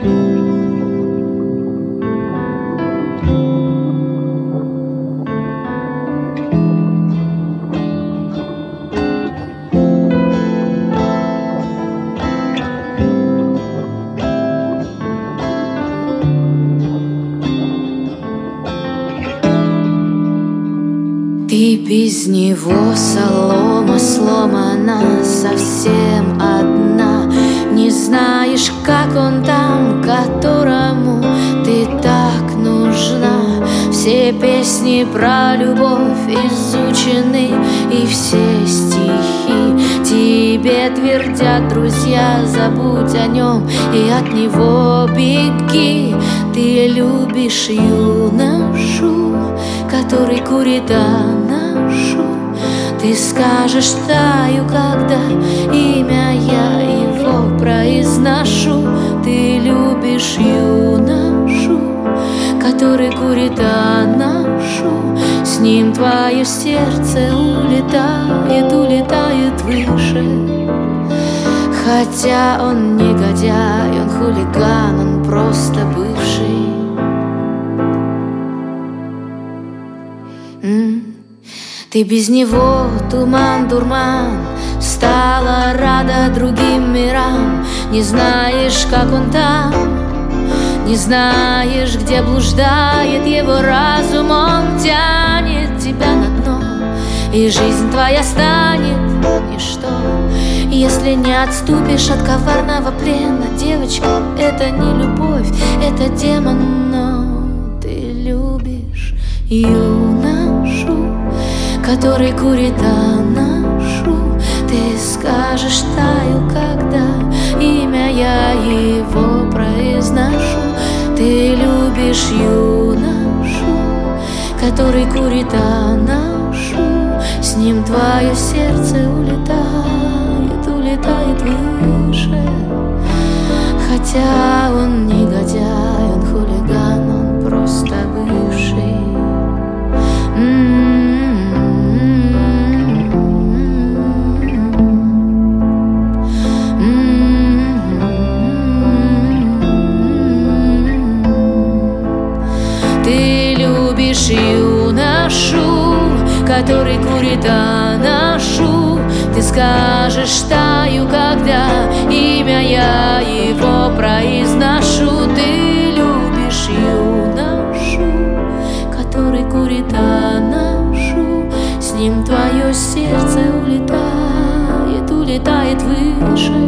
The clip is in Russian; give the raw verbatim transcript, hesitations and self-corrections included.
Ты без него солома сломана, совсем одна. Не знаешь, как он там, которому ты так нужна. Все песни про любовь изучены, и все стихи тебе твердят друзья: забудь о нем и от него беги. Ты любишь юношу, который курит анашу. Ты скажешь: таю, когда имя я его произношу. Ты любишь юношу, который курит анашу. С ним твое сердце улетает, улетает выше. Хотя он негодяй, он хулиган, он просто бывший. М? Ты без него туман, дурман, стала рада другим мирам. Не знаешь, как он там, не знаешь, где блуждает его разум. Он тянет тебя на дно, и жизнь твоя станет ничто, если не отступишь от коварного плена. Девочка, это не любовь, это демон. Но ты любишь юношу, который курит анашу. Ты скажешь: таю, когда имя я его произношу. Ты любишь юношу, который курит анашу. С ним твое сердце улетает, улетает выше. Хотя он негодяй, он хулиган, он просто бывший. Ты любишь юношу, который курит анашу. Ты скажешь: таю, когда имя я его произношу. Ты любишь юношу, который курит анашу. С ним твое сердце улетает, улетает выше.